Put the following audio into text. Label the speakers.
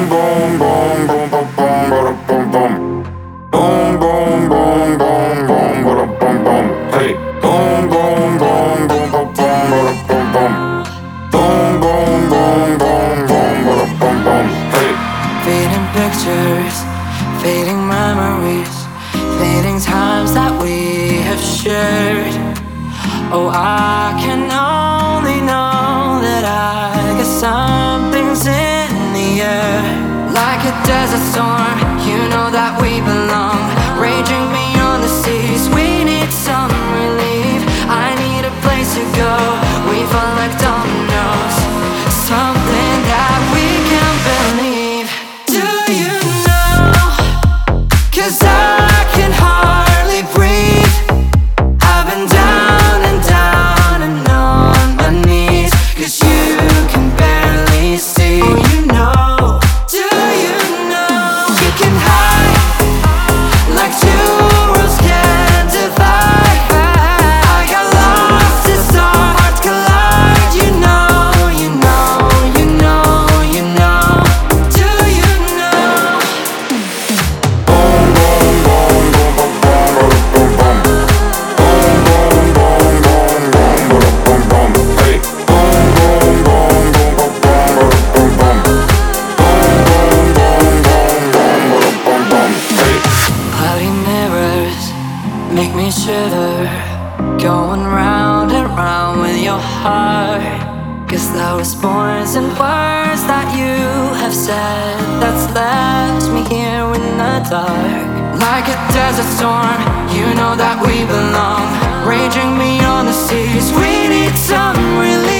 Speaker 1: boom, boom, boom, boom, boom, boom, boom. Boom, boom, boom, boom, boom, boom, boom, boom. Hey, boom, boom, boom, boom, boom, boom, boom, boom. Boom, boom, boom, boom, boom, boom, boom. Hey.
Speaker 2: Fading pictures, fading memories, fading times that we have shared. Oh, I can only know that I got something's in the air. Like a desert storm, you know that we belong. Raging beyond the seas, we need some relief. I need a place to go, we fall like dominoes. Something that we can't believe. Do you know? 'Cause I can hardly breathe. I've been down and down and on my knees, 'cause you can barely see. Oh, you know. Do you know? You can hide like two worlds can't divide. I got lost as our hearts collide. You know, you know, you know, you know. Do you know?
Speaker 1: Boom, boom, boom, boom, boom, boom, boom, boom. Boom, boom, boom, boom, boom, boom, boom, boom. Hey. Boom, boom, boom, boom, boom, boom, boom, boom. Boom, boom, boom, boom, boom, boom, boom. Hey.
Speaker 2: Cloudy mirrors make me shiver, going round and round with your heart. 'Cause those poison words that you have said, that's left me here in the dark. Like a desert storm, you know that we belong. Raging beyond the seas, we need some relief.